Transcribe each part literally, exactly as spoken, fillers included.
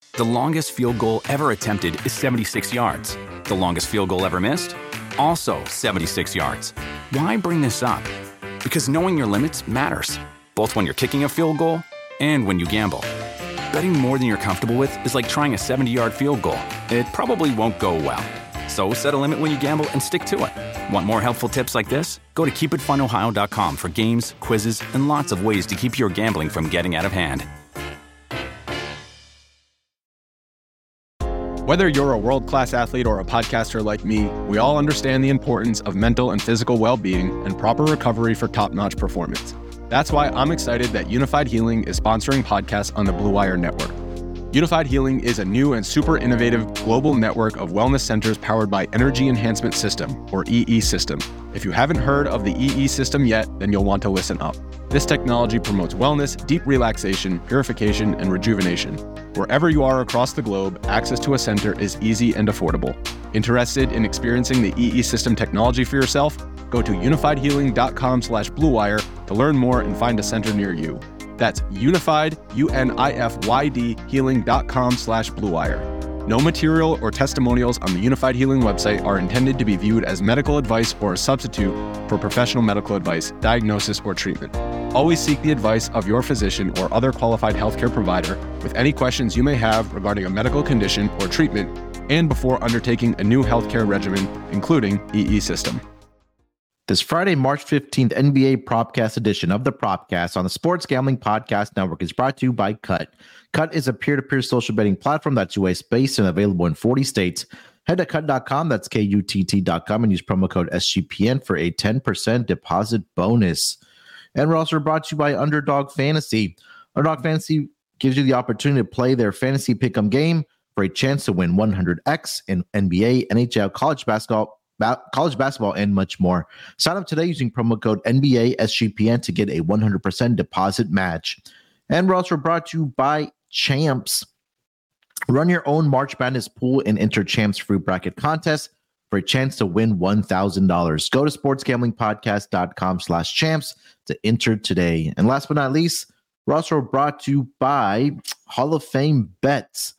The longest field goal ever attempted is seventy-six yards. The longest field goal ever missed? Also seventy-six yards. Why bring this up? Because knowing your limits matters, both when you're kicking a field goal and when you gamble. Betting more than you're comfortable with is like trying a seventy-yard field goal. It probably won't go well. So set a limit when you gamble and stick to it. Want more helpful tips like this? Go to keep it fun ohio dot com for games, quizzes, and lots of ways to keep your gambling from getting out of hand. Whether you're a world-class athlete or a podcaster like me, we all understand the importance of mental and physical well-being and proper recovery for top-notch performance. That's why I'm excited that Unified Healing is sponsoring podcasts on the Blue Wire Network. Unified Healing is a new and super innovative global network of wellness centers powered by Energy Enhancement System, or E E System. If you haven't heard of the E E System yet, then you'll want to listen up. This technology promotes wellness, deep relaxation, purification, and rejuvenation. Wherever you are across the globe, access to a center is easy and affordable. Interested in experiencing the E E System technology for yourself? Go to unified healing dot com slash blue wire to learn more and find a center near you. That's unified, U N I F Y D, healing dot com slash blue wire. No material or testimonials on the Unified Healing website are intended to be viewed as medical advice or a substitute for professional medical advice, diagnosis, or treatment. Always seek the advice of your physician or other qualified healthcare provider with any questions you may have regarding a medical condition or treatment and before undertaking a new healthcare regimen, including E E System. This Friday, March fifteenth, N B A Propcast edition of the Propcast on the Sports Gambling Podcast Network is brought to you by Cut. Cut is a peer-to-peer social betting platform that's U S-based and available in forty states. Head to cut dot com, that's K U T T dot com, and use promo code S G P N for a ten percent deposit bonus. And we're also brought to you by Underdog Fantasy. Underdog Fantasy gives you the opportunity to play their fantasy pick'em game for a chance to win one hundred x in N B A, N H L, college basketball, college basketball, and much more. Sign up today using promo code N B A S G P N to get a one hundred percent deposit match. And we're also brought to you by Champs. Run your own March Madness pool and enter Champs free bracket contest for a chance to win one thousand dollars. Go to sportsgamblingpodcast dot com slash champs to enter today. And last but not least, we're also brought to you by Hall of Fame Bets,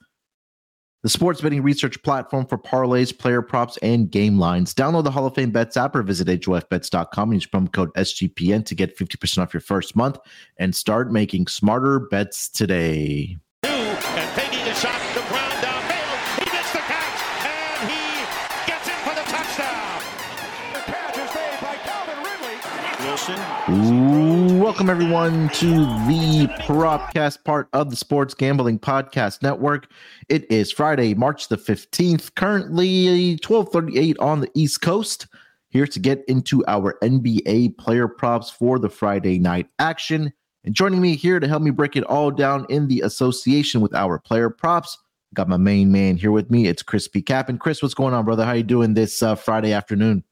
the sports betting research platform for parlays, player props, and game lines. Download the Hall of Fame Bets app or visit H O F bets dot com and use promo code S G P N to get fifty percent off your first month and start making smarter bets today. And taking a shot to ground downfield. He gets the catch, and he gets in for the touchdown. The catch is made by Calvin Ridley. Wilson. Ooh, welcome, everyone, to the Propcast, part of the Sports Gambling Podcast Network. It is Friday, March the fifteenth, currently twelve thirty-eight on the East Coast. Here to get into our N B A player props for the Friday night action. And joining me here to help me break it all down in the association with our player props, got my main man here with me. It's Chris P. Cap. And Chris, what's going on, brother? How you doing this uh, Friday afternoon?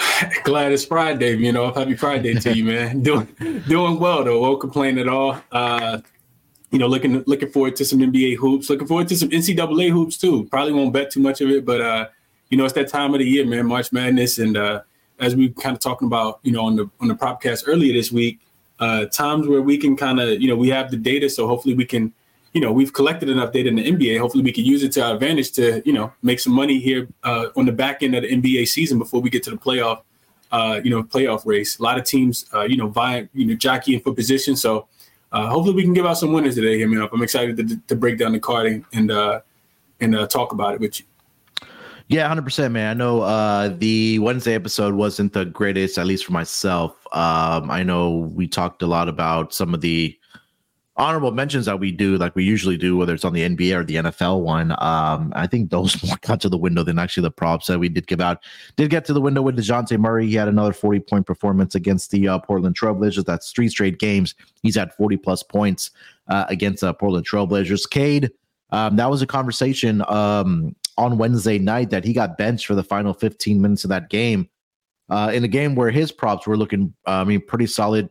Glad it's Friday, you know. Happy Friday to you, man. doing doing well though. Won't complain at all. Uh, you know, looking looking forward to some N B A hoops. Looking forward to some N C double A hoops too. Probably won't bet too much of it, but uh, you know, it's that time of the year, man. March Madness, and uh, as we kind of talking about, you know, on the on the Propcast earlier this week. Uh, times where we can kind of, you know, we have the data, so hopefully we can, you know, we've collected enough data in the N B A. Hopefully we can use it to our advantage to, you know, make some money here uh, on the back end of the N B A season before we get to the playoff, uh, you know, playoff race. A lot of teams, uh, you know, vying, you know, jockeying for position. So uh, hopefully we can give out some winners today. Here, man. I'm excited to, to break down the card and and, uh, and uh, talk about it with you. Yeah, one hundred percent, man. I know uh, the Wednesday episode wasn't the greatest, at least for myself. Um, I know we talked a lot about some of the honorable mentions that we do, like we usually do, whether it's on the N B A or the N F L one. Um, I think those more got to the window than actually the props that we did give out. Did get to the window with DeJounte Murray. He had another forty-point performance against the uh, Portland Trailblazers. That's three straight games. He's at forty-plus points uh, against uh, Portland Trailblazers. Cade, um, that was a conversation um, on Wednesday night that he got benched for the final fifteen minutes of that game. Uh, in a game where his props were looking, uh, I mean, pretty solid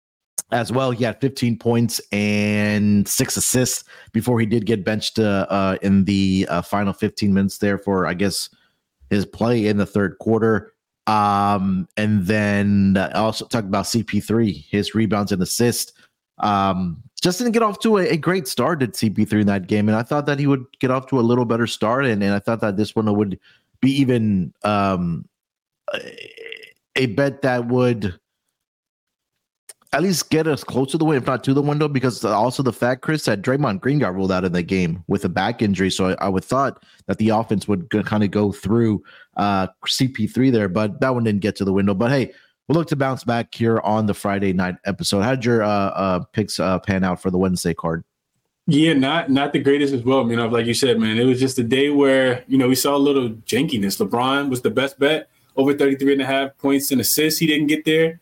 as well. He had fifteen points and six assists before he did get benched uh, uh, in the uh, final fifteen minutes there for, I guess, his play in the third quarter. Um, and then uh, also talked about C P three, his rebounds and assists. Um, just didn't get off to a, a great start at C P three in that game. And I thought that he would get off to a little better start. And, and I thought that this one would be even um, a, a bet that would at least get us close to the win, if not to the window, because also the fact, Chris, that Draymond Green got ruled out of the game with a back injury. So I, I would thought that the offense would g- kind of go through uh, C P three there, but that one didn't get to the window. But hey, we'll look to bounce back here on the Friday night episode. How'd your uh, uh, picks uh, pan out for the Wednesday card? Yeah, not not the greatest as well. You know, like you said, man, it was just a day where, you know, we saw a little jankiness. LeBron was the best bet, over thirty-three and a half points and assists. He didn't get there.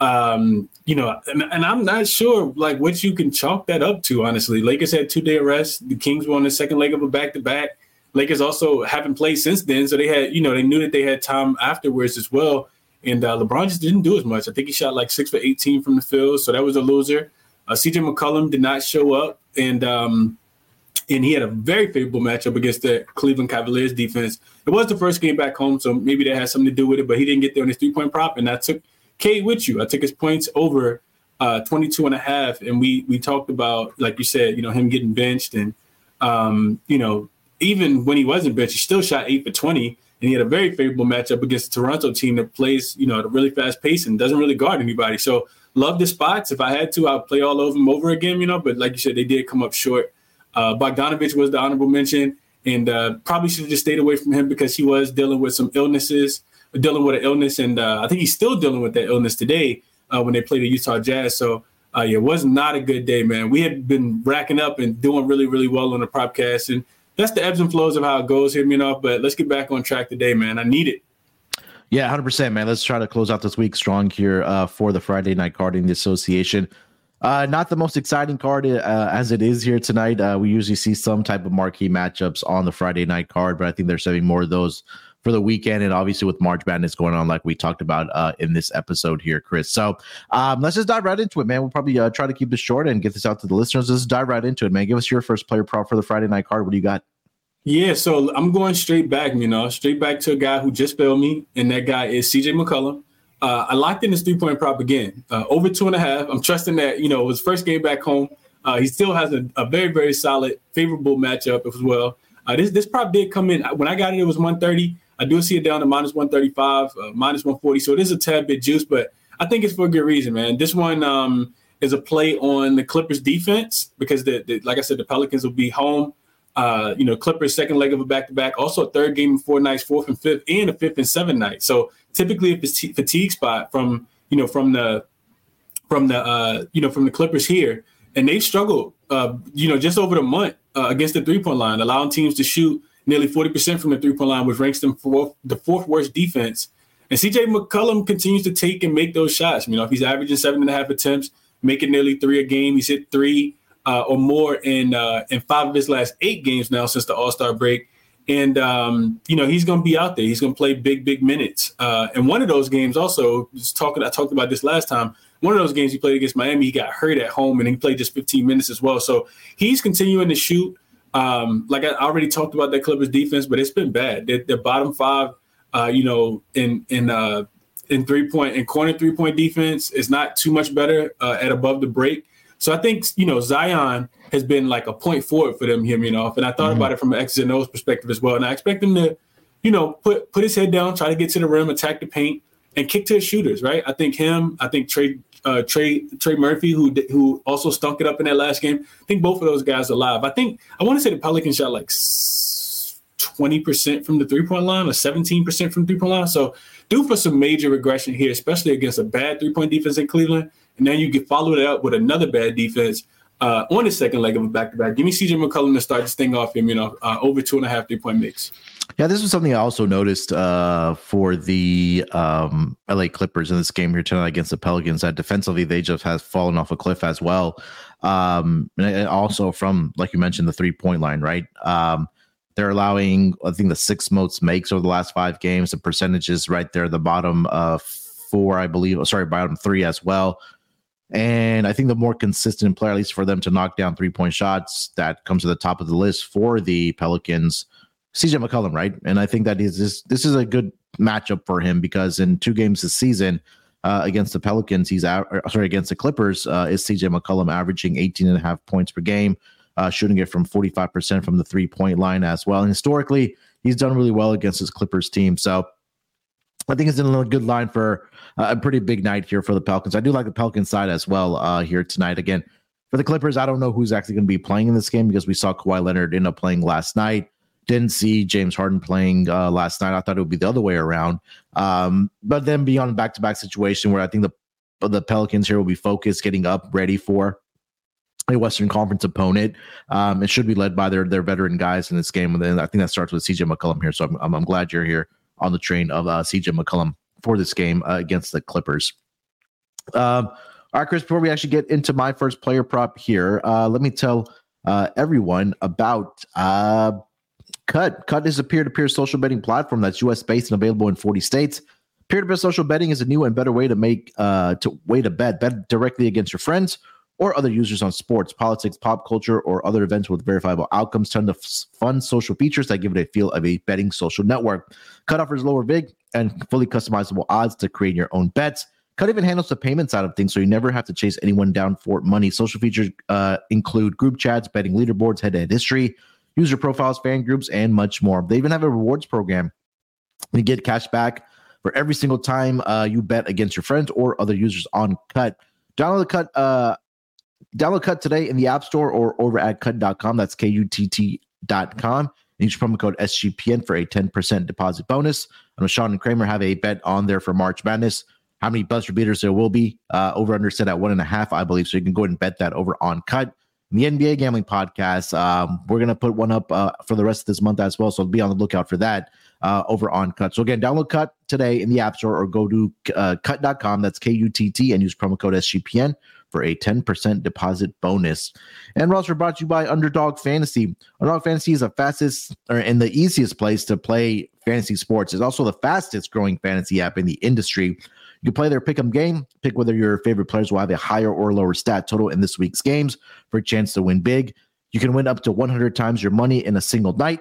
Um, you know, and, and I'm not sure like what you can chalk that up to, honestly. Lakers had two-day rest. The Kings were on the second leg of a back-to-back. Lakers also haven't played since then, so they had, you know, they knew that they had time afterwards as well. And uh, LeBron just didn't do as much. I think he shot like six for eighteen from the field, so that was a loser. Uh, C J McCollum did not show up, and um, and he had a very favorable matchup against the Cleveland Cavaliers defense. It was the first game back home, so maybe that has something to do with it, but he didn't get there on his three-point prop, and I took Cade with you. I took his points over uh, twenty-two and a half, and we we talked about, like you said, you know, him getting benched, and, um, you know, even when he wasn't benched, he still shot eight for twenty, and he had a very favorable matchup against the Toronto team that plays, you know, at a really fast pace and doesn't really guard anybody. So love the spots. If I had to, I'd play all of them over again, you know, but like you said, they did come up short. Uh, Bogdanovich was the honorable mention, and uh, probably should have just stayed away from him because he was dealing with some illnesses, dealing with an illness, and uh, I think he's still dealing with that illness today uh, when they play the Utah Jazz. So uh, yeah, it was not a good day, man. We had been racking up and doing really, really well on the Propcast, and that's the ebbs and flows of how it goes here, you know, but let's get back on track today, man. I need it. Yeah, one hundred percent, man. Let's try to close out this week strong here uh, for the Friday night card in the association. Uh, not the most exciting card uh, as it is here tonight. Uh, we usually see some type of marquee matchups on the Friday night card, but I think they're saving more of those for the weekend. And obviously with March Madness going on, like we talked about uh, in this episode here, Chris. So um, let's just dive right into it, man. We'll probably uh, try to keep this short and get this out to the listeners. Let's dive right into it, man. Give us your first player prop for the Friday night card. What do you got? Yeah, so I'm going straight back, you know, straight back to a guy who just failed me, and that guy is C J McCollum. Uh, I locked in his three-point prop again, uh, over two and a half. I'm trusting that, you know, his first game back home. Uh, he still has a, a very, very solid, favorable matchup as well. Uh, this this prop did come in. When I got it, it was one thirty. I do see it down to minus one thirty-five, uh, minus one forty. So it is a tad bit juice, but I think it's for a good reason, man. This one um, is a play on the Clippers defense because, the, the like I said, the Pelicans will be home. Uh, you know, Clippers second leg of a back-to-back, also a third game in four nights, fourth and fifth, and a fifth and seventh night. So typically a fatigue, fatigue spot from, you know, from the, from the, uh, you know, from the Clippers here. And they've struggled, uh, you know, just over the month uh, against the three-point line, allowing teams to shoot nearly forty percent from the three-point line, which ranks them fourth, the fourth worst defense. And C J McCollum continues to take and make those shots. You know, if he's averaging seven and a half attempts, making nearly three a game, he's hit three Uh, or more in uh, in five of his last eight games now since the All-Star break. And, um, you know, he's going to be out there. He's going to play big, big minutes. Uh, and one of those games also, just talking, I talked about this last time, one of those games he played against Miami, he got hurt at home and he played just fifteen minutes as well. So he's continuing to shoot. Um, like I already talked about that Clippers defense, but it's been bad. They're, they're bottom five, uh, you know, in in uh, in three-point, in corner three-point defense. Is not too much better uh, at above the break. So I think, you know, Zion has been like a point forward for them, him, you know, and I thought mm-hmm. about it from an X's and O's perspective as well. And I expect him to, you know, put put his head down, try to get to the rim, attack the paint, and kick to his shooters, right? I think him, I think Trey uh, Trey Trey Murphy, who who also stunk it up in that last game. I think both of those guys are live. I think I want to say the Pelicans shot like twenty percent from the three-point line or seventeen percent from the three-point line. So due for some major regression here, especially against a bad three-point defense in Cleveland. And then you get followed up with another bad defense uh, on the second leg of a back-to-back. Give me C J McCollum to start this thing off him, you know, uh, over two and a half three-point mix. Yeah, this was something I also noticed uh, for the um, L A Clippers in this game here tonight against the Pelicans, that defensively they just have fallen off a cliff as well. Um, and also from, like you mentioned, the three-point line, right? Um, they're allowing, I think, the sixth most makes over the last five games. The percentages right there, the bottom uh, four, I believe. Oh, sorry, bottom three as well. And I think the more consistent player, at least for them to knock down three-point shots, that comes to the top of the list for the Pelicans, C J McCollum, right? And I think that is this, this is a good matchup for him because in two games this season, uh, against the Pelicans, he's a- sorry, against the Clippers, uh, is C J McCollum, averaging eighteen and a half points per game, uh, shooting it from forty-five percent from the three-point line as well. And historically, he's done really well against his Clippers team. So I think it's in a good line for uh, a pretty big night here for the Pelicans. I do like the Pelicans side as well uh, here tonight. Again, for the Clippers, I don't know who's actually going to be playing in this game because we saw Kawhi Leonard end up playing last night. Didn't see James Harden playing uh, last night. I thought it would be the other way around. Um, but then beyond a back-to-back situation where I think the the Pelicans here will be focused, getting up, ready for a Western Conference opponent. Um, it should be led by their their veteran guys in this game. And then I think that starts with C J McCollum here. So I'm, I'm, I'm glad you're here on the train of uh, C J McCollum for this game uh, against the Clippers. Um, all right, Chris, before we actually get into my first player prop here, uh, let me tell uh, everyone about uh, Cut. Cut is a peer-to-peer social betting platform that's U S-based and available in forty states. Peer-to-peer social betting is a new and better way to make uh, to way to bet. Bet directly against your friends or other users on sports, politics, pop culture, or other events with verifiable outcomes. Ton of fun social features that give it a feel of a betting social network. Cut offers lower vig and fully customizable odds to create your own bets. Cut even handles the payment side of things, so you never have to chase anyone down for money. Social features uh, include group chats, betting leaderboards, head-to-head history, user profiles, fan groups, and much more. They even have a rewards program. You get cash back for every single time uh, you bet against your friends or other users on Cut. Download the Cut. Uh, download Cut today in the App Store or over at cut dot com. That's K U T T dot com. And use promo code S G P N for a ten percent deposit bonus. And Sean and Kramer have a bet on there for March Madness. How many buzzer beaters there will be? Uh, over under set at one and a half, I believe. So you can go ahead and bet that over on Cut. The N B A Gambling Podcast, um, we're going to put one up uh, for the rest of this month as well, so be on the lookout for that uh, over on Cut. So again, download Cut today in the App Store or go to uh, cut dot com, that's K U T T, and use promo code S G P N for a ten percent deposit bonus. And we're also brought to you by Underdog Fantasy. Underdog Fantasy is the fastest or and the easiest place to play fantasy sports. It's also the fastest growing fantasy app in the industry. You can play their pick'em game, pick whether your favorite players will have a higher or lower stat total in this week's games for a chance to win big. You can win up to one hundred times your money in a single night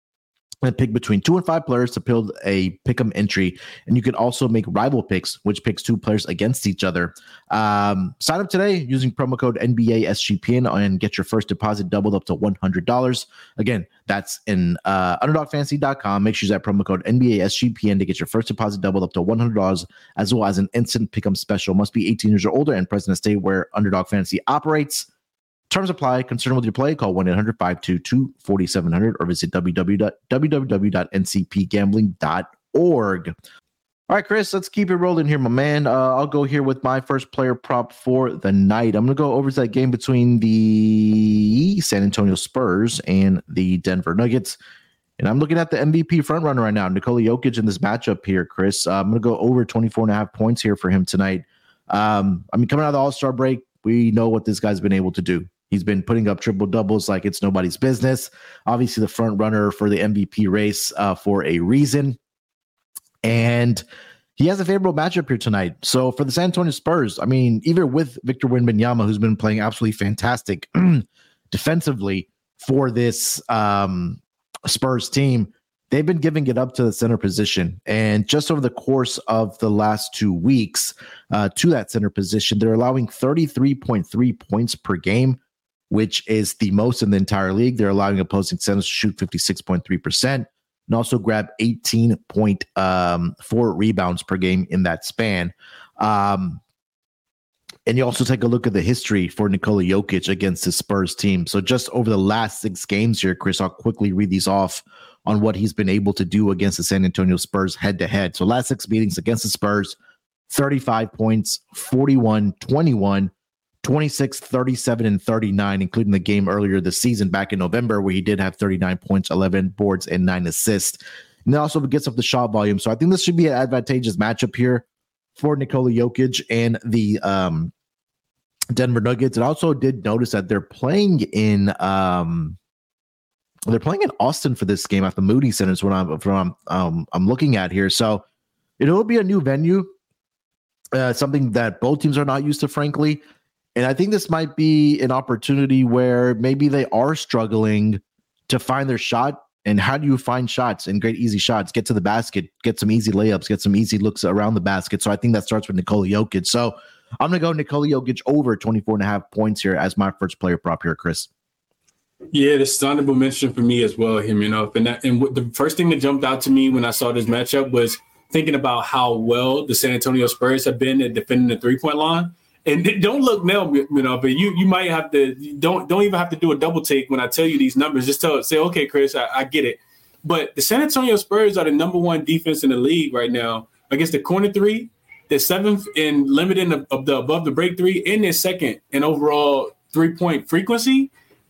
and pick between two and five players to build a pick'em entry. And you can also make rival picks, which picks two players against each other. Um, sign up today using promo code N B A S G P N and get your first deposit doubled up to one hundred dollars. Again, that's in uh, underdog fantasy dot com. Make sure you use that promo code N B A S G P N to get your first deposit doubled up to one hundred dollars, as well as an instant pick'em special. Must be eighteen years or older and present in a state where Underdog Fantasy operates. Terms apply. Concerned with your play? Call one eight hundred five two two four seven zero zero or visit w w w dot n c p gambling dot org. All right, Chris, let's keep it rolling here, my man. Uh, I'll go here with my first player prop for the night. I'm going to go over to that game between the San Antonio Spurs and the Denver Nuggets. And I'm looking at the M V P frontrunner right now, Nikola Jokic, in this matchup here, Chris. Uh, I'm going to go over twenty-four and a half points here for him tonight. Um, I mean, coming out of the All-Star break, we know what this guy's been able to do. He's been putting up triple doubles like it's nobody's business. Obviously, the front runner for the M V P race uh, for a reason. And he has a favorable matchup here tonight. So for the San Antonio Spurs, I mean, even with Victor Wembanyama, who's been playing absolutely fantastic defensively for this um, Spurs team, they've been giving it up to the center position. And just over the course of the last two weeks uh, to that center position, they're allowing thirty-three point three points per game, which is the most in the entire league. They're allowing opposing centers to shoot fifty-six point three percent and also grab eighteen point four rebounds per game in that span. Um, and you also take a look at the history for Nikola Jokic against the Spurs team. So just over the last six games here, Chris, I'll quickly read these off on what he's been able to do against the San Antonio Spurs head-to-head. So last six meetings against the Spurs, thirty-five points, forty-one, twenty-one, twenty-six, thirty-seven, and thirty-nine, including the game earlier this season back in November where he did have thirty-nine points, eleven boards, and nine assists. And that also gets up the shot volume. So I think this should be an advantageous matchup here for Nikola Jokic and the um, Denver Nuggets. And I also did notice that they're playing in um, they're playing in Austin for this game at the Moody Center is what I'm, what I'm, um, I'm looking at here. So it'll be a new venue, uh, something that both teams are not used to, frankly. And I think this might be an opportunity where maybe they are struggling to find their shot And how do you find shots and great easy shots, get to the basket, get some easy layups, get some easy looks around the basket. So I think that starts with Nikola Jokic. So I'm going to go Nikola Jokic over twenty-four and a half points here as my first player prop here, Chris. Yeah, this is honorable mention for me as well, him, you know. And, that, and the first thing that jumped out to me when I saw this matchup was thinking about how well the San Antonio Spurs have been at defending the three-point line. And don't look now, you know, but you you might have to don't don't even have to do a double take when I tell you these numbers. Just tell say, okay, Chris, I, I get it. But the San Antonio Spurs are the number one defense in the league right now against the corner three. They're seventh in limiting of, of the above the break three, and they're second in overall three point frequency,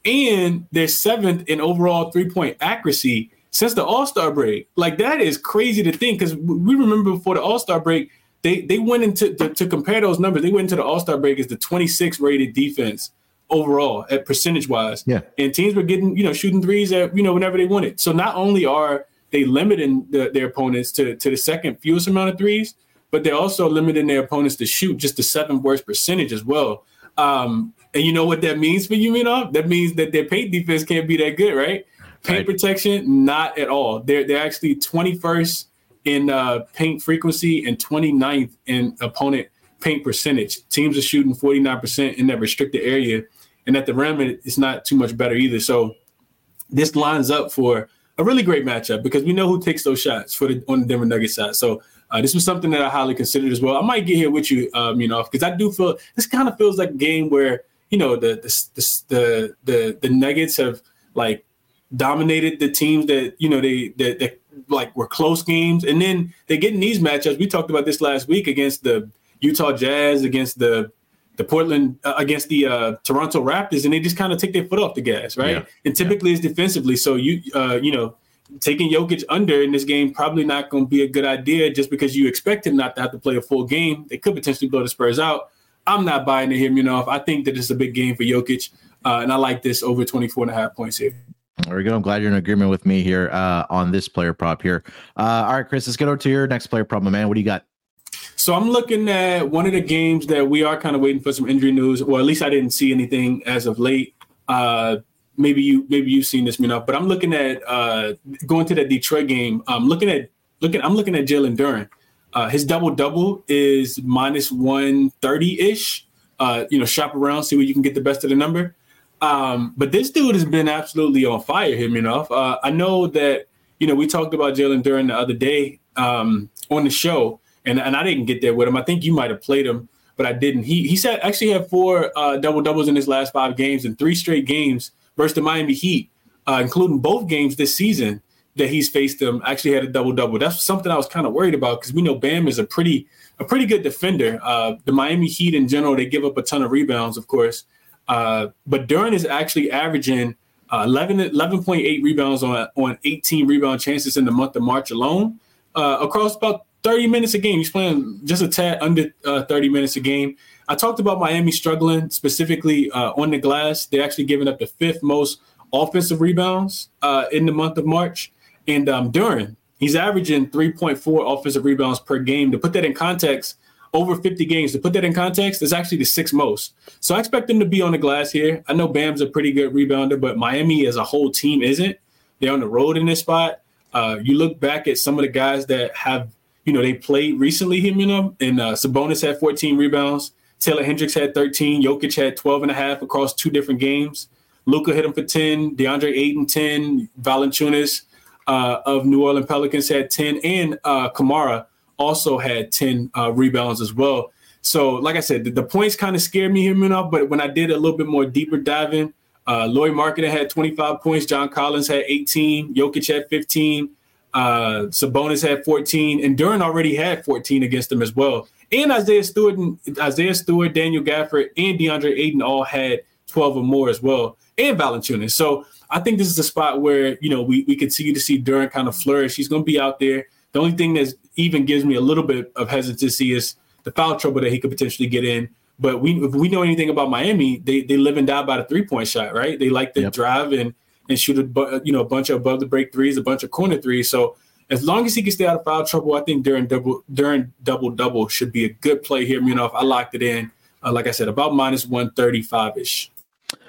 and they're seventh in overall three point accuracy since the All-Star break. Like, that is crazy to think, because we remember before the All-Star break. They they went into to, to compare those numbers. They went into the All-Star break as the twenty-sixth rated defense overall at percentage wise. Yeah. And teams were getting, you know, shooting threes at, you know, whenever they wanted. So not only are they limiting the, their opponents to, to the second fewest amount of threes, but they're also limiting their opponents to shoot just the seventh worst percentage as well. Um, and you know what that means for you, you know? That means that their paint defense can't be that good, right? Paint right. protection, not at all. They're they're actually twenty-first in uh, paint frequency and twenty-ninth in opponent paint percentage. Teams are shooting forty-nine percent in that restricted area. And at the rim, it's not too much better either. So this lines up for a really great matchup because we know who takes those shots for the, on the Denver Nuggets side. So uh, this was something that I highly considered as well. I might get here with you, um, you know, because I do feel this kind of feels like a game where, you know, the the the the, the Nuggets have like dominated the teams that, you know, they that, that like were close games, and then they get in these matchups. We talked about this last week against the Utah Jazz, against the the Portland, uh, against the uh, Toronto Raptors, and they just kind of take their foot off the gas, right? Yeah. And typically yeah. it's defensively. So you uh, you know, taking Jokic under in this game probably not going to be a good idea just because you expect him not to have to play a full game. They could potentially blow the Spurs out. I'm not buying it here, you know. I think that it's a big game for Jokic, uh, and I like this over twenty-four and a half points here. There we go. I'm glad you're in agreement with me here uh, on this player prop here. Uh, all right, Chris, let's get over to your next player prop, my man. What do you got? So I'm looking at one of the games that we are kind of waiting for some injury news, or at least I didn't see anything as of late. Uh, maybe you, maybe you've seen this, you know. But I'm looking at uh, going to that Detroit game. I'm looking at looking. I'm looking at Jalen Duren. Uh, his double double is minus one thirty ish. Uh, you know, shop around, see where you can get the best of the number. Um, but this dude has been absolutely on fire here, you know. Uh, I know that, you know, we talked about Jalen Duren the other day um, on the show, and, and I didn't get there with him. I think you might have played him, but I didn't. He he said actually had four uh, double-doubles in his last five games and three straight games versus the Miami Heat, uh, including both games this season that he's faced them, actually had a double-double. That's something I was kind of worried about because we know Bam is a pretty a pretty good defender. Uh, the Miami Heat in general, they give up a ton of rebounds, of course. Uh, but Duren is actually averaging uh, eleven point eight rebounds on on eighteen rebound chances in the month of March alone, uh, across about thirty minutes a game. He's playing just a tad under uh, thirty minutes a game. I talked about Miami struggling specifically uh, on the glass. They're actually giving up the fifth most offensive rebounds uh, in the month of March. And um, Duren, he's averaging three point four offensive rebounds per game. To put that in context, over fifty games. To put that in context, it's actually the sixth most. So I expect them to be on the glass here. I know Bam's a pretty good rebounder, but Miami as a whole team isn't. They're on the road in this spot. Uh, you look back at some of the guys that have, you know, they played recently here, you know, and uh, Sabonis had fourteen rebounds. Taylor Hendricks had thirteen. Jokic had twelve and a half across two different games. Luka hit him for ten. DeAndre Ayton, ten. Valanciunas uh, of New Orleans Pelicans had ten. And uh, Kamara also had ten uh, rebounds as well. So, like I said, the, the points kind of scared me here, you know, but when I did a little bit more deeper diving, uh, Lauri Markkanen had twenty-five points. John Collins had eighteen. Jokic had fifteen. Uh, Sabonis had fourteen. And Duren already had fourteen against them as well. And Isaiah Stewart, and Isaiah Stewart, Daniel Gafford, and DeAndre Ayton all had twelve or more as well, and Valanciunas. So I think this is a spot where, you know, we, we continue to see Duren kind of flourish. He's going to be out there. The only thing that even gives me a little bit of hesitancy is the foul trouble that he could potentially get in. But we, if we know anything about Miami, they they live and die by the three-point shot, right? They like to yep. drive and and shoot a you know a bunch of above the break threes, a bunch of corner threes. So as long as he can stay out of foul trouble, I think Duren double Duren double double should be a good play here. You know, if I locked it in, uh, like I said, about minus one thirty-five ish.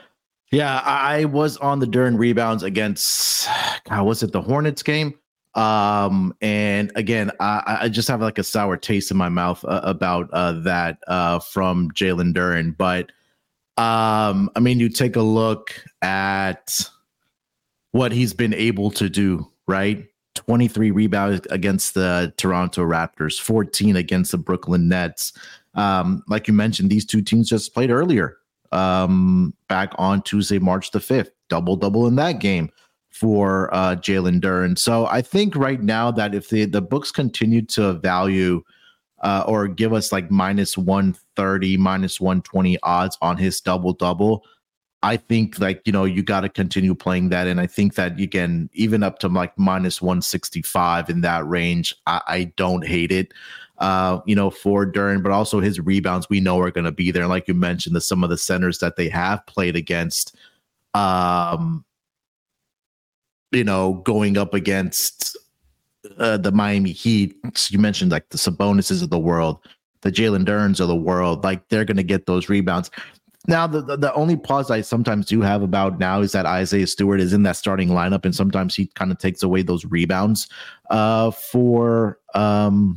Yeah, I was on the Duren rebounds against, God, was it the Hornets game? Um, and again, I, I just have like a sour taste in my mouth uh, about uh, that uh, from Jalen Duren. But um, I mean, you take a look at what he's been able to do, right? twenty-three rebounds against the Toronto Raptors, fourteen against the Brooklyn Nets. Um, like you mentioned, these two teams just played earlier um, back on Tuesday, March the fifth, double double in that game for uh, Jalen Duren. So I think right now that if the, the books continue to value uh, or give us like minus one thirty, minus one twenty odds on his double double, I think like, you know, you got to continue playing that. And I think that again, even up to like minus one sixty-five in that range, I, I don't hate it, uh, you know, for Duren, but also his rebounds we know are going to be there. Like you mentioned, the, some of the centers that they have played against, um, you know, going up against uh, the Miami Heat. You mentioned like the Sabonis's of the world, the Jalen Durens of the world, like they're going to get those rebounds. Now, the, the, the only pause I sometimes do have about now is that Isaiah Stewart is in that starting lineup, and sometimes he kind of takes away those rebounds uh, for um,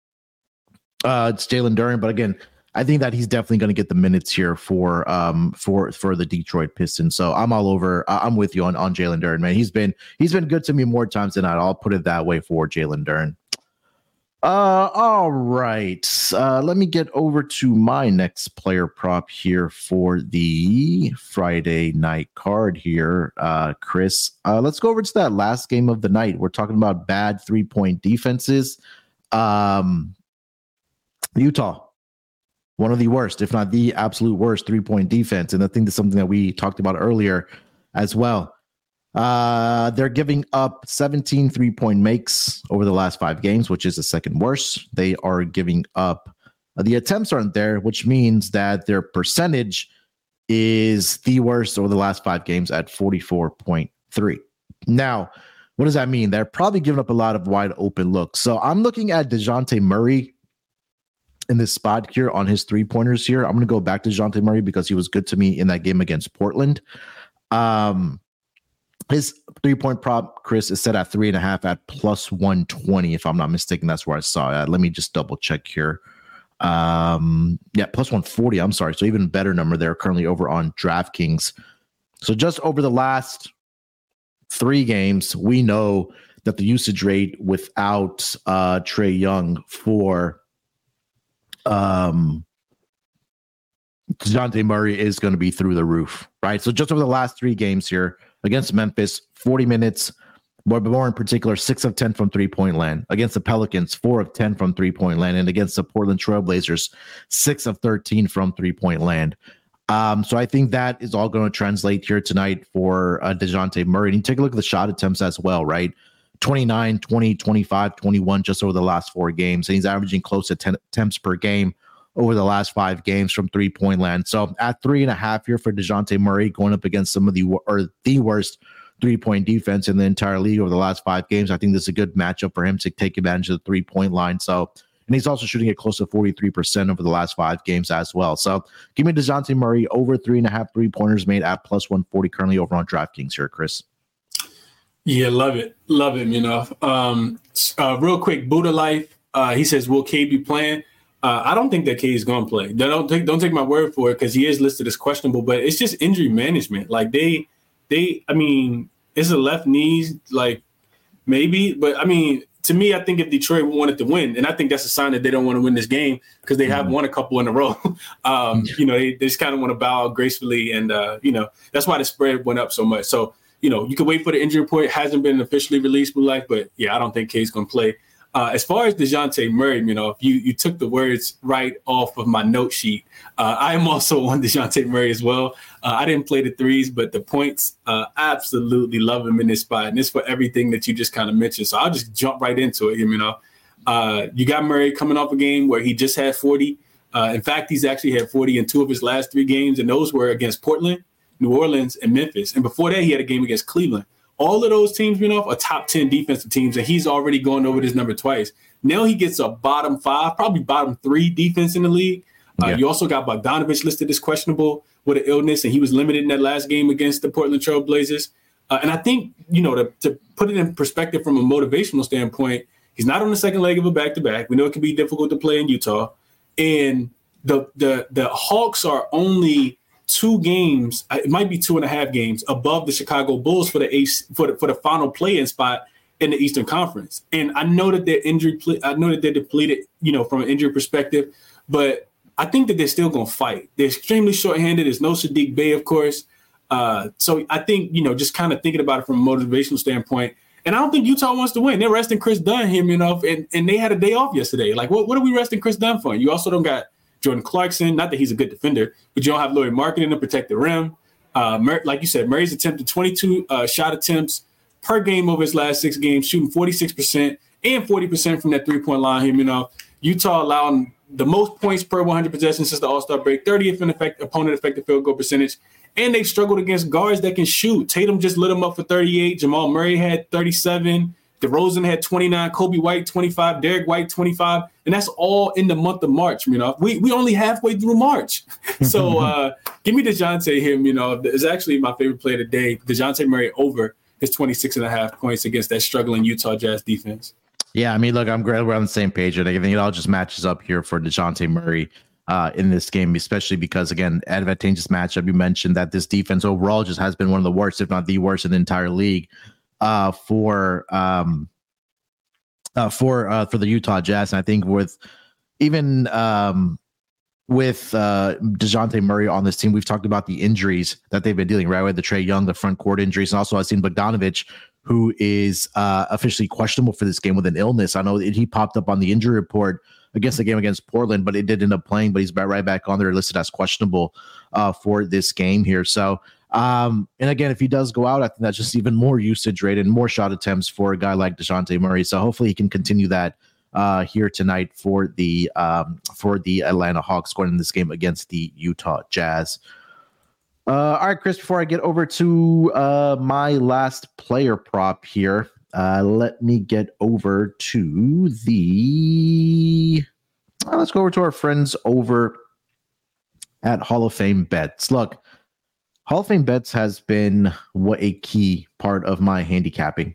uh, it's Jalen Duren. But again, I think that he's definitely going to get the minutes here for um, for for the Detroit Pistons. So I'm all over. Uh, I'm with you on on Jalen Duren, man. He's been he's been good to me more times than not. I'll put it that way for Jalen Duren. Uh, all right. Uh, let me get over to my next player prop here for the Friday night card here, uh, Chris. Uh, let's go over to that last game of the night. We're talking about bad three-point defenses. Um, Utah, one of the worst, if not the absolute worst three-point defense. And I think that's something that we talked about earlier as well. Uh, they're giving up seventeen three-point makes over the last five games, which is the second worst. They are giving up uh, the attempts aren't there, which means that their percentage is the worst over the last five games at forty-four point three. Now, what does that mean? They're probably giving up a lot of wide open looks. So I'm looking at DeJounte Murray in this spot here on his three-pointers here. I'm going to go back to DeJounte Murray because he was good to me in that game against Portland. Um, His three-point prop, Chris, is set at three and a half at plus one twenty. If I'm not mistaken, that's where I saw it. Let me just double check here. Um, yeah, plus one forty. I'm sorry. So even better number there currently over on DraftKings. So just over the last three games, we know that the usage rate without uh, Trae Young for um, DeJounte Murray is going to be through the roof, right? So just over the last three games here, against Memphis, forty minutes, but more in particular, six of ten from three-point land. Against the Pelicans, four of ten from three-point land. And against the Portland Trailblazers, six of thirteen from three-point land. Um, so I think that is all going to translate here tonight for uh, DeJounte Murray. And you take a look at the shot attempts as well, right? twenty-nine, twenty, twenty-five, twenty-one just over the last four games. And he's averaging close to ten attempts per game over the last five games from three-point land. So at three and a half here for DeJounte Murray, going up against some of the or the worst three-point defense in the entire league over the last five games, I think this is a good matchup for him to take advantage of the three-point line. So, and he's also shooting it close to forty-three percent over the last five games as well. So give me DeJounte Murray over three and a half three-pointers made at plus one forty currently over on DraftKings here, Chris. Yeah, love it. Love it, you know. Um, uh, real quick, Buddha Life, uh, he says, will K be playing? Uh, I don't think that K is going to play. Don't take don't take my word for it because he is listed as questionable. But it's just injury management. Like they, they. I mean, it's a left knee, like maybe. But I mean, to me, I think if Detroit wanted to win, and I think that's a sign that they don't want to win this game because they have mm-hmm. won a couple in a row. um, you know, they, they just kind of want to bow out gracefully, and uh, you know that's why the spread went up so much. So you know, you can wait for the injury report. It hasn't been officially released, Blue Life, but yeah, I don't think K's going to play. Uh, as far as DeJounte Murray, you know, if you, you took the words right off of my note sheet, uh, I am also on DeJounte Murray as well. Uh, I didn't play the threes, but the points, uh, absolutely love him in this spot. And it's for everything that you just kind of mentioned. So I'll just jump right into it. You know, uh, you got Murray coming off a game where he just had forty. Uh, in fact, he's actually had forty in two of his last three games, and those were against Portland, New Orleans, and Memphis. And before that, he had a game against Cleveland. All of those teams, you know, are top ten defensive teams, and he's already gone over this number twice. Now he gets a bottom five, probably bottom three defense in the league. Uh, Yeah. You also got Bogdanovich listed as questionable with an illness, and he was limited in that last game against the Portland Trail Blazers. Uh, and I think, you know, to, to put it in perspective from a motivational standpoint, he's not on the second leg of a back-to-back. We know it can be difficult to play in Utah. And the the the Hawks are only two games, it might be two and a half games, above the Chicago Bulls for the ace, for the, for the final play-in spot in the Eastern Conference. And I know that they're injured, I know that they're depleted, you know, from an injury perspective, but I think that they're still going to fight. They're extremely shorthanded. There's no Sadiq Bey, of course. Uh, so I think, you know, just kind of thinking about it from a motivational standpoint, and I don't think Utah wants to win. They're resting Chris Dunn here, you know, and, and they had a day off yesterday. Like, what, what are we resting Chris Dunn for? You also don't got Jordan Clarkson. Not that he's a good defender, but you don't have Lauri Markkanen to protect the rim. Uh, Mur- like you said, Murray's attempted twenty-two uh, shot attempts per game over his last six games, shooting forty-six percent and forty percent from that three-point line here, you know. Utah allowing the most points per one hundred possessions since the All-Star break, thirtieth in effect, opponent effective field goal percentage. And they've struggled against guards that can shoot. Tatum just lit them up for thirty-eight. Jamal Murray had thirty-seven. DeRozan had twenty-nine. Kobe White, twenty-five. Derek White, twenty-five. And that's all in the month of March, you know. We we only halfway through March. So uh, give me DeJounte here, you know. It's actually my favorite play of the day. DeJounte Murray over his twenty-six and a half points against that struggling Utah Jazz defense. Yeah, I mean, look, I'm glad we're on the same page. And I think it all just matches up here for DeJounte Murray uh, in this game, especially because, again, advantageous matchup. You mentioned that this defense overall just has been one of the worst, if not the worst, in the entire league uh, for um, uh, for uh, for the Utah Jazz. And I think with even um, with uh, DeJounte Murray on this team, we've talked about the injuries that they've been dealing, right? With the Trae Young, the front court injuries, and also I've seen Bogdanovich, who is uh, officially questionable for this game with an illness. I know that he popped up on the injury report against the game against Portland, but it did end up playing, but he's right back on there listed as questionable uh, for this game here. So, um, and again, if he does go out, I think that's just even more usage rate and more shot attempts for a guy like DeJounte Murray. So hopefully he can continue that uh, here tonight for the um, for the Atlanta Hawks going in this game against the Utah Jazz. Uh, all right, Chris, before I get over to uh, my last player prop here, uh, let me get over to the... Uh, let's go over to our friends over at Hall of Fame Bets. Look, Hall of Fame Bets has been what a key part of my handicapping,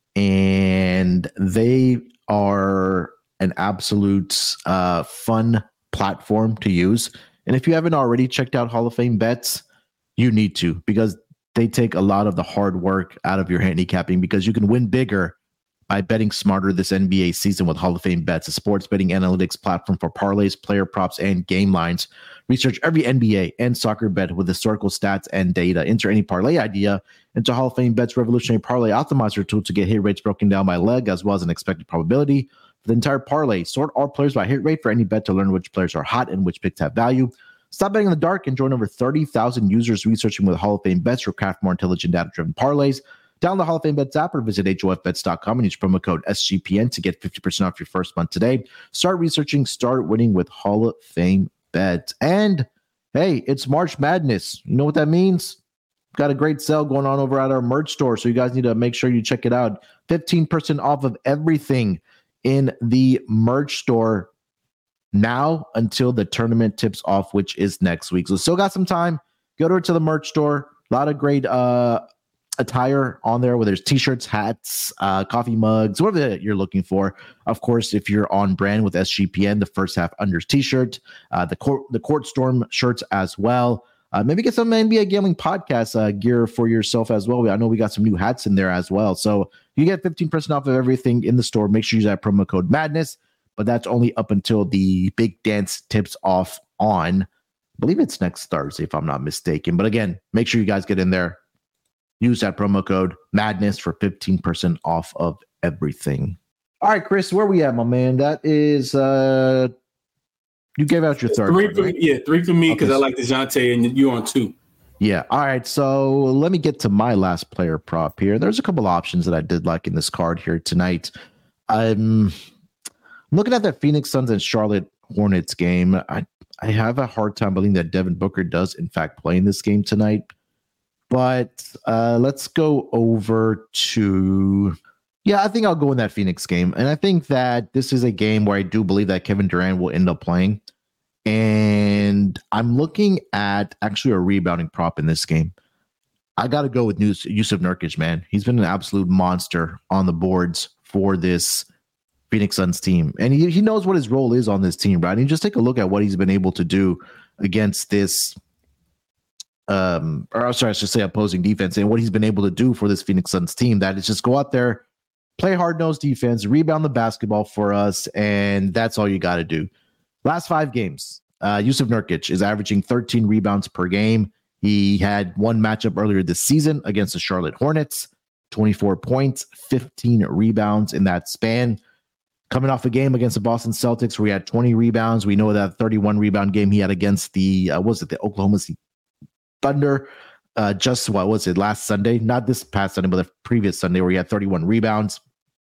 and they are an absolute uh, fun platform to use. And if you haven't already checked out Hall of Fame Bets, you need to, because they take a lot of the hard work out of your handicapping, because you can win bigger by betting smarter this N B A season with Hall of Fame Bets, a sports betting analytics platform for parlays, player props, and game lines. Research every N B A and soccer bet with historical stats and data. Enter any parlay idea into Hall of Fame Bets revolutionary parlay optimizer tool to get hit rates broken down by leg as well as an expected probability for the entire parlay. Sort all players by hit rate for any bet to learn which players are hot and which picks have value. Stop betting in the dark and join over thirty thousand users researching with Hall of Fame Bets or craft more intelligent data-driven parlays. Download the Hall of Fame Bets app or visit H O F bets dot com and use promo code S G P N to get fifty percent off your first month today. Start researching, start winning with Hall of Fame Bets. And hey, it's March Madness. You know what that means? Got a great sale going on over at our merch store, so you guys need to make sure you check it out. fifteen percent off of everything in the merch store now until the tournament tips off, which is next week. So still got some time. Go to, to the merch store. A lot of great uh, attire on there, where there's t-shirts, hats, uh, coffee mugs, whatever you're looking for. Of course, if you're on brand with S G P N, the First Half Unders t-shirt, uh, the court, the Court Storm shirts as well. Uh, maybe get some N B A Gambling Podcast uh, gear for yourself as well. I know we got some new hats in there as well. So you get fifteen percent off of everything in the store. Make sure you use that promo code Madness. But that's only up until the big dance tips off on, I believe it's next Thursday, if I'm not mistaken. But again, make sure you guys get in there. Use that promo code Madness for fifteen percent off of everything. All right, Chris, where we at, my man? That is, uh, you gave out your third. Three one, for, right? Yeah, three for me because Okay. I like DeJounte, and you're on two. Yeah. All right. So let me get to my last player prop here. There's a couple options that I did like in this card here tonight. I'm looking at that Phoenix Suns and Charlotte Hornets game. I, I have a hard time believing that Devin Booker does, in fact, play in this game tonight. But uh, let's go over to, yeah, I think I'll go in that Phoenix game. And I think that this is a game where I do believe that Kevin Durant will end up playing. And I'm looking at actually a rebounding prop in this game. I got to go with Jusuf Nurkic, man. He's been an absolute monster on the boards for this Phoenix Suns team. And he, he knows what his role is on this team, right? And you just take a look at what he's been able to do against this, um, or sorry, I should say opposing defense, and what he's been able to do for this Phoenix Suns team. That is just go out there, play hard-nosed defense, rebound the basketball for us, and that's all you got to do. Last five games, uh, Jusuf Nurkic is averaging thirteen rebounds per game. He had one matchup earlier this season against the Charlotte Hornets, twenty-four points, fifteen rebounds in that span. Coming off a game against the Boston Celtics where he had twenty rebounds. We know that thirty-one rebound game he had against the, uh, what was it, the Oklahoma City Thunder, uh, just, what was it, last Sunday? Not this past Sunday, but the previous Sunday where he had thirty-one rebounds.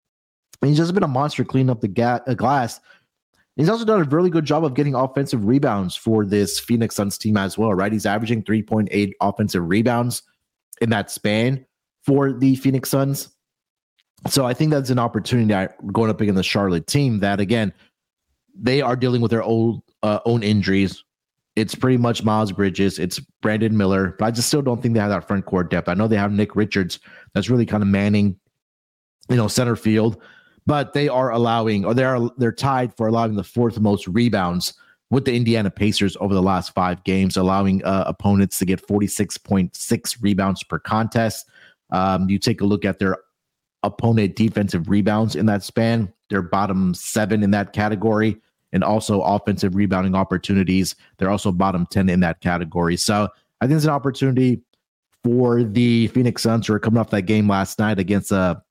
And he's just been a monster cleaning up the ga- uh, glass. He's also done a really good job of getting offensive rebounds for this Phoenix Suns team as well, right? He's averaging three point eight offensive rebounds in that span for the Phoenix Suns. So I think that's an opportunity going up against the Charlotte team that, again, they are dealing with their old, uh, own injuries. It's pretty much Miles Bridges. It's Brandon Miller. But I just still don't think they have that front court depth. I know they have Nick Richards that's really kind of manning, you know, center field. But they are allowing, or they're they're tied for allowing the fourth most rebounds with the Indiana Pacers over the last five games, allowing uh, opponents to get forty-six point six rebounds per contest. Um, you take a look at their opponent defensive rebounds in that span, they're bottom seven in that category, and also offensive rebounding opportunities. They're also bottom ten in that category. So I think it's an opportunity for the Phoenix Suns, who are coming off that game last night against a uh,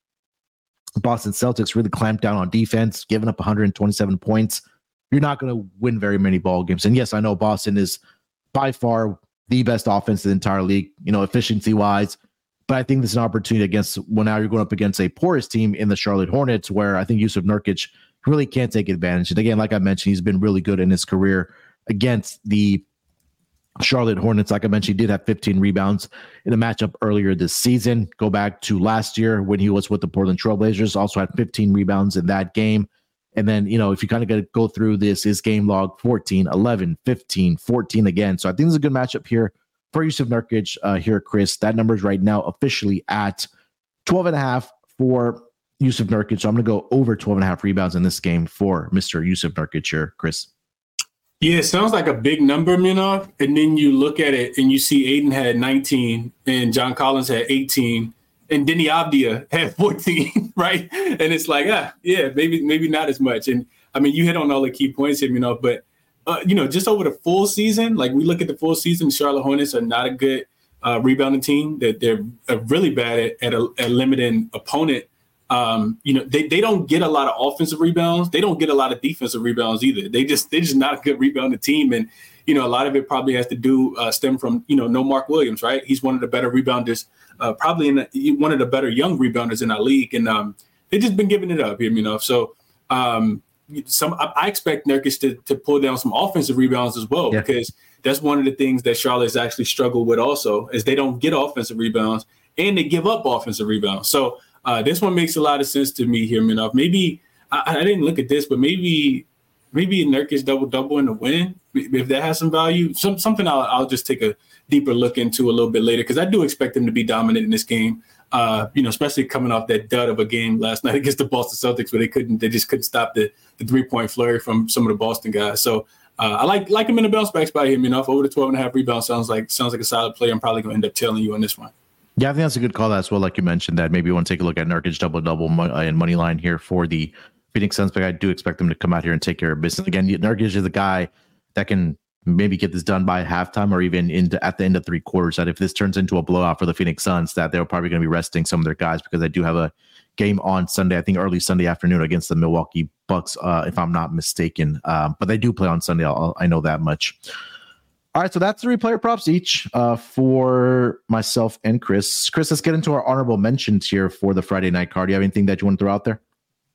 Boston Celtics, really clamped down on defense, giving up one hundred twenty-seven points. You're not going to win very many ball games. And yes, I know Boston is by far the best offense in the entire league, you know, efficiency wise. But I think this is an opportunity against, well, now you're going up against a porous team in the Charlotte Hornets, where I think Jusuf Nurkic really can't take advantage. And again, like I mentioned, he's been really good in his career against the Charlotte Hornets. Like I mentioned, he did have fifteen rebounds in a matchup earlier this season. Go back to last year when he was with the Portland Trailblazers, also had fifteen rebounds in that game. And then, you know, if you kind of got to go through this, his game log, fourteen, eleven, fifteen, fourteen again. So I think it's a good matchup here for Jusuf Nurkic uh, here, Chris. That number is right now officially at twelve and a half for Jusuf Nurkic. So I'm going to go over twelve and a half rebounds in this game for Mister Jusuf Nurkic here, Chris. Yeah, it sounds like a big number, Minov. And then you look at it and you see Aiden had nineteen and John Collins had eighteen and Denny Avdia had fourteen, right? And it's like, ah, yeah, maybe maybe not as much. And I mean, you hit on all the key points here, Minov, but, uh, you know, just over the full season, like we look at the full season, Charlotte Hornets are not a good uh, rebounding team. That they're, they're really bad at, at, a, at limiting opponent. Um, you know, they, they don't get a lot of offensive rebounds. They don't get a lot of defensive rebounds either. They just, they're just not a good rebounding team. And, you know, a lot of it probably has to do, uh, stem from, you know, no Mark Williams, right? He's one of the better rebounders, uh, probably in the, one of the better young rebounders in our league. And um, they've just been giving it up here, you know. So um, some, I, I expect Nurkic to, to pull down some offensive rebounds as well, yeah. because that's one of the things that Charlotte's actually struggled with also, is they don't get offensive rebounds and they give up offensive rebounds. So, Uh, this one makes a lot of sense to me here, Minov. Maybe I, I didn't look at this, but maybe maybe Nurkic double double in the win, if that has some value. Some something I'll, I'll just take a deeper look into a little bit later, because I do expect him to be dominant in this game. Uh, you know, especially coming off that dud of a game last night against the Boston Celtics, where they couldn't they just couldn't stop the the three point flurry from some of the Boston guys. So uh, I like like him in the bounce back spot here, Minov. Over the twelve and a half rebounds sounds like sounds like a solid play. I'm probably going to end up tailing you on this one. Yeah, I think that's a good call as well. Like you mentioned, that maybe you want to take a look at Nurkic double-double and money line here for the Phoenix Suns, but I do expect them to come out here and take care of business. Again, Nurkic is a guy that can maybe get this done by halftime or even into at the end of three quarters, that if this turns into a blowout for the Phoenix Suns, that they're probably going to be resting some of their guys, because they do have a game on Sunday, I think early Sunday afternoon against the Milwaukee Bucks, uh, if I'm not mistaken. Um, but they do play on Sunday. I'll, I know that much. All right, so that's three player props each uh, for myself and Chris. Chris, let's get into our honorable mentions here for the Friday night card. Do you have anything that you want to throw out there?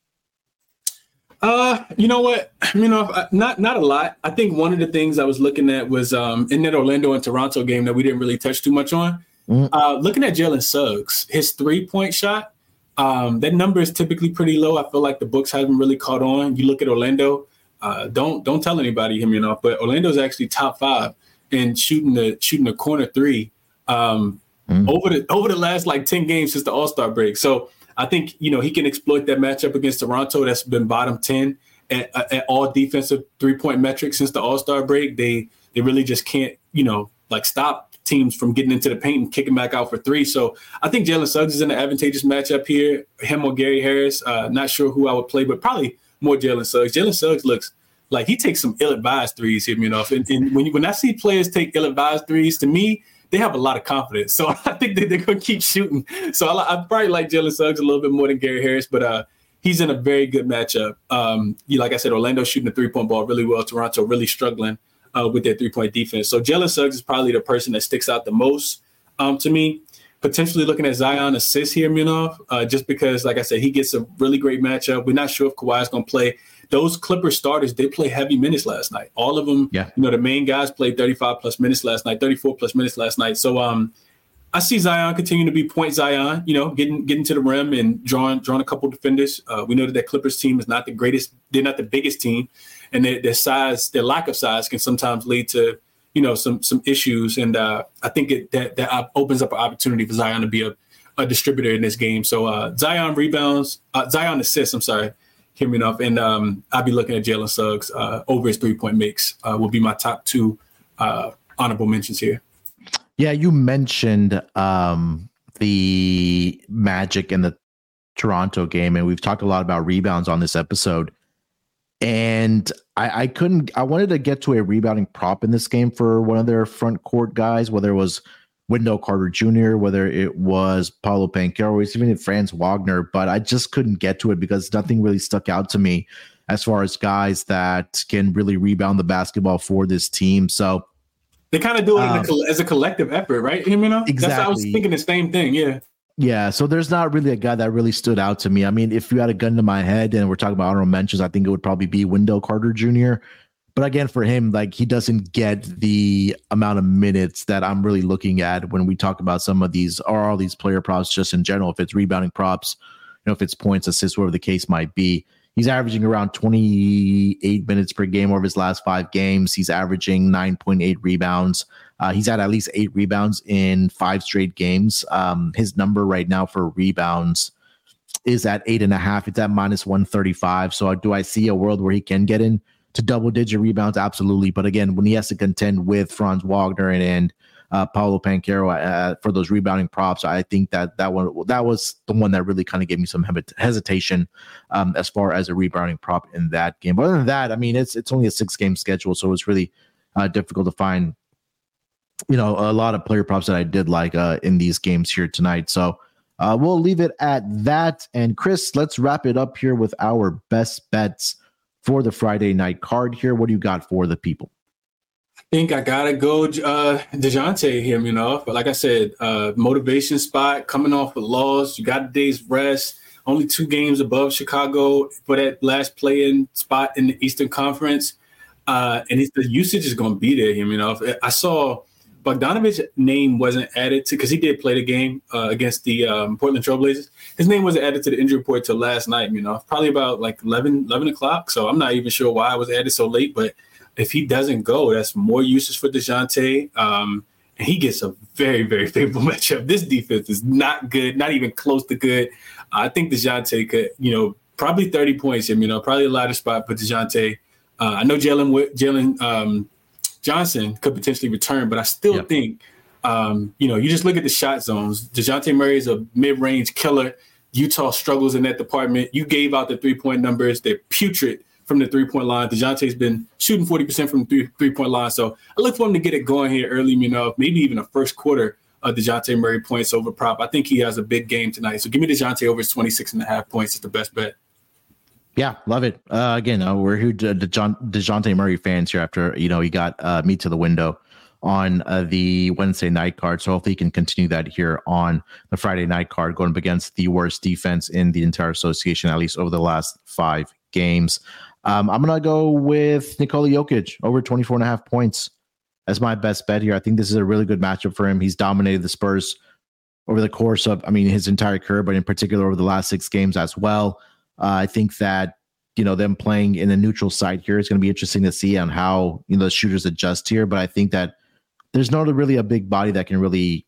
Uh, you know what? You know, not not a lot. I think one of the things I was looking at was um, in that Orlando and Toronto game that we didn't really touch too much on. Mm-hmm. Uh, looking at Jalen Suggs, his three-point shot, um, that number is typically pretty low. I feel like the books haven't really caught on. You look at Orlando, Uh, don't don't tell anybody, you know. But Orlando's actually top five in shooting the shooting the corner three um, mm. over the over the last like ten games since the All-Star break. So I think, you know, he can exploit that matchup against Toronto. That's been bottom ten at, at all defensive three-point metrics since the All-Star break. They they really just can't, you know, like stop teams from getting into the paint and kicking back out for three. So I think Jalen Suggs is in an advantageous matchup here. Him or Gary Harris. Uh, not sure who I would play, but probably more Jalen Suggs. Jalen Suggs looks like he takes some ill-advised threes here, you know. And, and when you, when I see players take ill-advised threes, to me, they have a lot of confidence. So I think that they're going to keep shooting. So I, I probably like Jalen Suggs a little bit more than Gary Harris, but uh, he's in a very good matchup. Um, you, like I said, Orlando shooting the three-point ball really well. Toronto really struggling Uh, with their three-point defense. So Jalen Suggs is probably the person that sticks out the most um, to me. Potentially looking at Zion assists here, Munaf, uh, just because, like I said, he gets a really great matchup. We're not sure if Kawhi is going to play. Those Clippers starters, they play heavy minutes last night. All of them, yeah. you know, the main guys played thirty-five plus minutes last night, thirty-four plus minutes last night. So um, I see Zion continue to be point Zion, you know, getting getting to the rim and drawing drawing a couple defenders. Uh, we know that that Clippers team is not the greatest. They're not the biggest team. And their, their size, their lack of size can sometimes lead to, you know, some some issues. And uh, I think it, that that opens up an opportunity for Zion to be a, a distributor in this game. So uh, Zion rebounds, uh, Zion assists, I'm sorry, hear me enough. And um, I'll be looking at Jalen Suggs uh, over his three-point mix uh, will be my top two uh, honorable mentions here. Yeah, you mentioned um, the Magic and the Toronto game, and we've talked a lot about rebounds on this episode. And I, I couldn't, I wanted to get to a rebounding prop in this game for one of their front court guys, whether it was Wendell Carter Junior, whether it was Paolo Banchero, or even Franz Wagner, but I just couldn't get to it because nothing really stuck out to me as far as guys that can really rebound the basketball for this team. So they kind of do it um, a, as a collective effort, right? You know, exactly. That's how I was thinking the same thing. Yeah. Yeah, so there's not really a guy that really stood out to me. I mean, if you had a gun to my head and we're talking about honorable mentions, I think it would probably be Wendell Carter Junior But again, for him, like he doesn't get the amount of minutes that I'm really looking at when we talk about some of these or all these player props just in general. If it's rebounding props, you know, if it's points, assists, whatever the case might be. He's averaging around twenty-eight minutes per game over his last five games. He's averaging nine point eight rebounds. Uh, he's had at least eight rebounds in five straight games. Um, his number right now for rebounds is at eight and a half. It's at minus one thirty-five. So do I see a world where he can get in to double digit rebounds? Absolutely. But again, when he has to contend with Franz Wagner and, and uh, Paolo Banchero uh, for those rebounding props, I think that that one that was the one that really kind of gave me some hesitation um, as far as a rebounding prop in that game. But other than that, I mean, it's it's only a six game schedule, so it's really uh, difficult to find, you know, a lot of player props that I did like uh, in these games here tonight. So uh, we'll leave it at that. And Chris, let's wrap it up here with our best bets for the Friday night card here. What do you got for the people? I think I gotta go uh, DeJounte here, you know. But like I said, uh, motivation spot, coming off a loss. You got a day's rest. Only two games above Chicago for that last play-in spot in the Eastern Conference. Uh, and it's, the usage is going to be there, you know. I saw Bogdanovic's name wasn't added to, because he did play the game uh, against the um, Portland Trailblazers. His name wasn't added to the injury report till last night, you know, probably about like eleven, eleven o'clock. So I'm not even sure why it was added so late, but if he doesn't go, that's more usage for DeJounte. Um, and he gets a very, very favorable matchup. This defense is not good, not even close to good. I think DeJounte could, you know, probably thirty points, you know, probably a lighter spot for DeJounte. Uh, I know Jalen Jalen um, Johnson could potentially return, but I still yep. think, um, you know, you just look at the shot zones. DeJounte Murray is a mid-range killer. Utah struggles in that department. You gave out the three-point numbers. They're putrid from the three-point line. DeJounte's been shooting forty percent from the three, three-point line. So I look for him to get it going here early, you know, maybe even a first quarter of DeJounte Murray points over prop. I think he has a big game tonight. So give me DeJounte over his twenty-six and a half points. It's the best bet. Yeah, love it. Uh, again, uh, we're huge uh, DeJounte Murray fans here after, you know, he got uh, me to the window on uh, the Wednesday night card. So hopefully he can continue that here on the Friday night card, going up against the worst defense in the entire association, at least over the last five games. Um, I'm going to go with Nikola Jokic over twenty-four and a half points as my best bet here. I think this is a really good matchup for him. He's dominated the Spurs over the course of, I mean, his entire career, but in particular over the last six games as well. Uh, I think that, you know, them playing in a neutral site here. It's going to be interesting to see on how, you know, the shooters adjust here. But I think that there's not really a big body that can really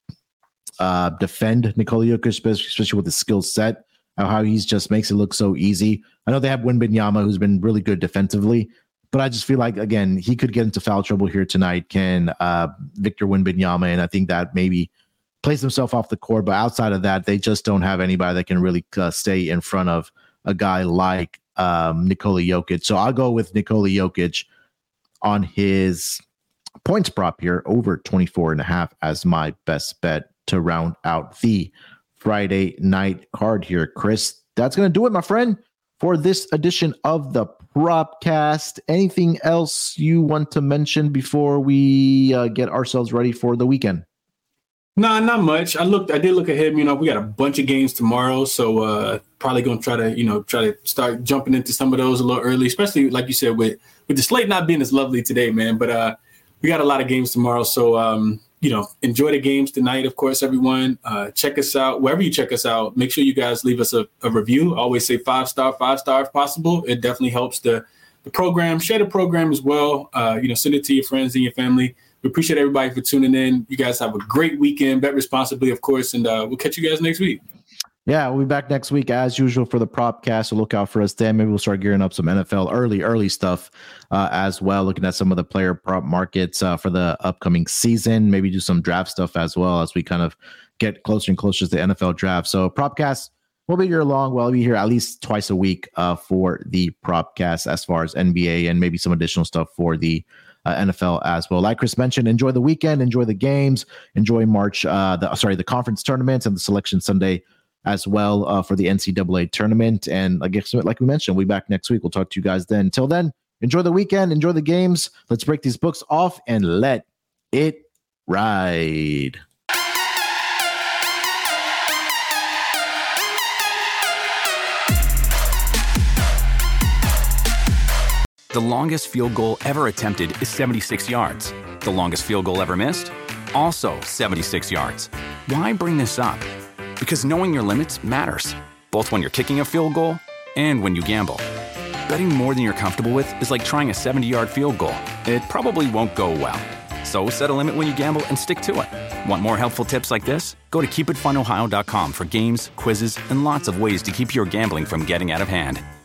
uh, defend Nikola Jokic, especially with the skill set, how he's just makes it look so easy. I know they have Wembanyama, who's been really good defensively, but I just feel like, again, he could get into foul trouble here tonight. Can uh, Victor Wembanyama, and I think that maybe plays himself off the court. But outside of that, they just don't have anybody that can really uh, stay in front of a guy like um, Nikola Jokic. So I'll go with Nikola Jokic on his points prop here, over twenty-four and a half as my best bet to round out the Friday night card here. Chris, that's going to do it, my friend, for this edition of the Propcast. Anything else you want to mention before we uh, get ourselves ready for the weekend? Nah, not much. I looked, I did look ahead. You know, we got a bunch of games tomorrow, so uh, probably gonna try to, you know, try to start jumping into some of those a little early, especially like you said with with the slate not being as lovely today, man. But uh, we got a lot of games tomorrow, so um, you know, enjoy the games tonight. Of course, everyone, uh, check us out wherever you check us out. Make sure you guys leave us a, a review. I always say five star, five star if possible. It definitely helps the the program. Share the program as well. Uh, you know, send it to your friends and your family. We appreciate everybody for tuning in. You guys have a great weekend. Bet responsibly, of course, and uh, we'll catch you guys next week. Yeah, we'll be back next week as usual for the Propcast. So look out for us then. Maybe we'll start gearing up some N F L early, early stuff uh, as well. Looking at some of the player prop markets uh, for the upcoming season. Maybe do some draft stuff as well as we kind of get closer and closer to the N F L draft. So Propcast, we'll be here long. We'll be here at least twice a week uh, for the Propcast as far as N B A and maybe some additional stuff for the Uh, N F L as well. Like Chris mentioned, enjoy the weekend, enjoy the games, enjoy March, uh, the sorry, the conference tournaments and the Selection Sunday as well uh, for the N C double A tournament. And I guess, like we mentioned, we'll be back next week. We'll talk to you guys then. Until then, enjoy the weekend, enjoy the games. Let's break these books off and let it ride. The longest field goal ever attempted is seventy-six yards. The longest field goal ever missed? Also seventy-six yards. Why bring this up? Because knowing your limits matters, both when you're kicking a field goal and when you gamble. Betting more than you're comfortable with is like trying a seventy-yard field goal. It probably won't go well. So set a limit when you gamble and stick to it. Want more helpful tips like this? Go to keep it fun ohio dot com for games, quizzes, and lots of ways to keep your gambling from getting out of hand.